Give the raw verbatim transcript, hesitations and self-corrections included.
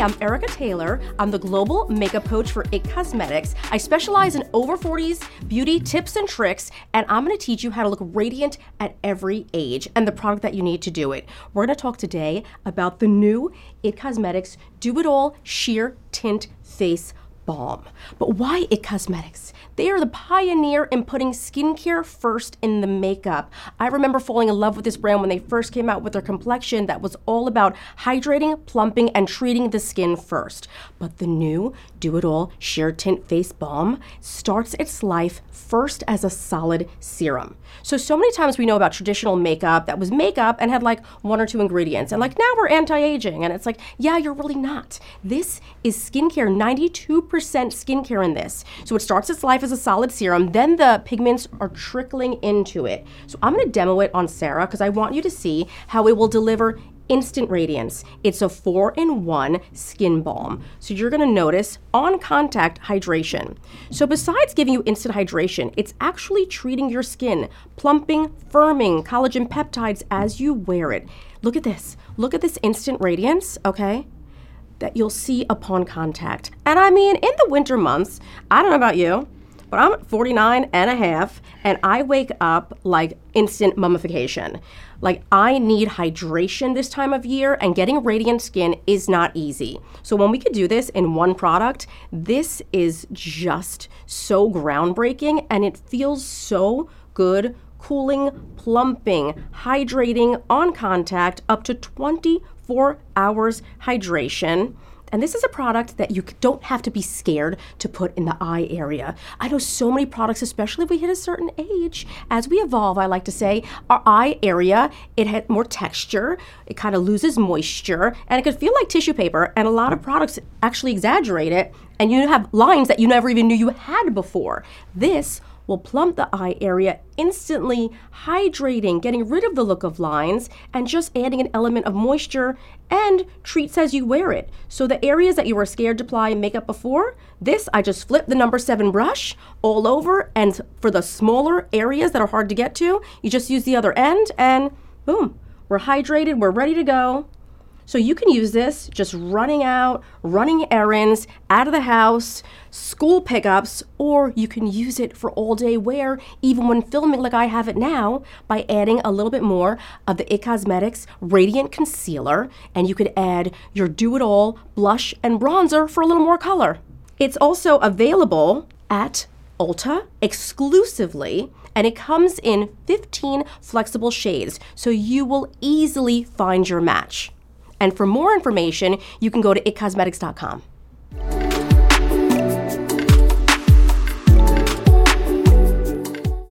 I'm Erica Taylor. I'm the global makeup coach for It Cosmetics. I specialize in over forties beauty tips and tricks, and I'm going to teach you how to look radiant at every age and the product that you need to do it. We're going to talk today about the new It Cosmetics Do It All Sheer Tint Face Balm. But why It Cosmetics? They are the pioneer in putting skincare first in the makeup. I remember falling in love with this brand when they first came out with their complexion that was all about hydrating, plumping, and treating the skin first. But the new Do It All Sheer Tint Face Balm starts its life first as a solid serum. So, so many times we know about traditional makeup that was makeup and had like one or two ingredients. And like now we're anti-aging. And it's like, yeah, you're really not. This is skincare, ninety-two percent skincare in this. So it starts its life as a solid serum, then the pigments are trickling into it. So I'm gonna demo it on Sarah because I want you to see how it will deliver instant radiance. It's a four in one skin balm. So you're gonna notice on contact hydration. So besides giving you instant hydration, it's actually treating your skin, plumping, firming, collagen peptides as you wear it. Look at this, look at this instant radiance, okay? That you'll see upon contact. And I mean, in the winter months, I don't know about you, but I'm forty-nine and a half, and I wake up like instant mummification. Like I need hydration this time of year, and getting radiant skin is not easy. So when we could do this in one product, this is just so groundbreaking, and it feels so good, cooling, plumping, hydrating on contact, up to twenty-four hours hydration. And this is a product that you don't have to be scared to put in the eye area. I know so many products, especially if we hit a certain age, as we evolve, I like to say, our eye area, it had more texture, it kind of loses moisture, and it could feel like tissue paper, and a lot of products actually exaggerate it, and you have lines that you never even knew you had before. This will plump the eye area, instantly hydrating, getting rid of the look of lines, and just adding an element of moisture, and treats as you wear it. So the areas that you were scared to apply makeup before, this, I just flip the number seven brush all over, and for the smaller areas that are hard to get to, you just use the other end, and boom, we're hydrated, we're ready to go. So you can use this just running out, running errands, out of the house, school pickups, or you can use it for all day wear, even when filming like I have it now, by adding a little bit more of the It Cosmetics Radiant Concealer, and you could add your Do It All blush and bronzer for a little more color. It's also available at Ulta exclusively, and it comes in fifteen flexible shades, so you will easily find your match. And for more information, you can go to it cosmetics dot com.